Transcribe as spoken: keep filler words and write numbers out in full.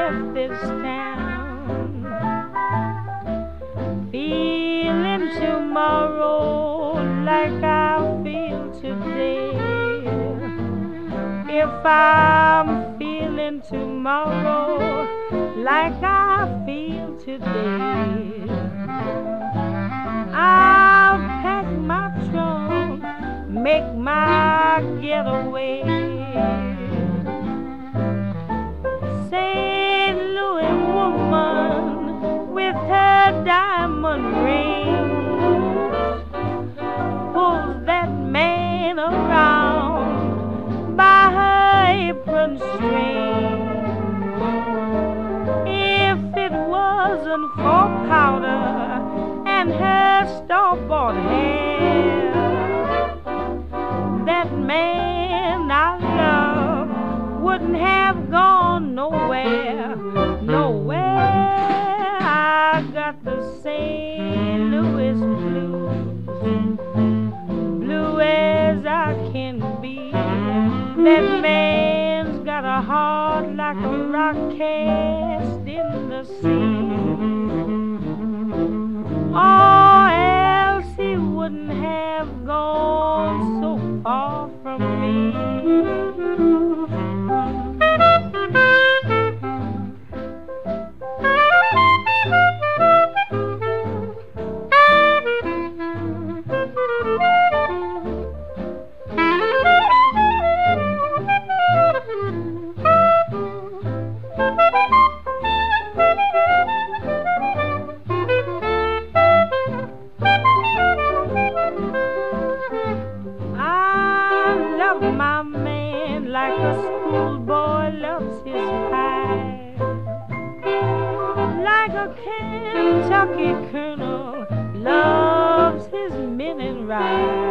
left this town, feeling tomorrow like I feel today. If I'm feeling tomorrow like I feel today, I'll pack my trunk, make my getaway. Saint Louis woman with her diamond rings pulls that man around by her apron string. If it wasn't for powder and her store-bought hair, that man I love wouldn't have gone nowhere, nowhere. I got the Saint Louis blues, blue as I can be. That man's got a heart like a rock cast in the sea, or else he wouldn't have gone so far from me. My man like a schoolboy loves his pie, like a Kentucky colonel loves his men and rye.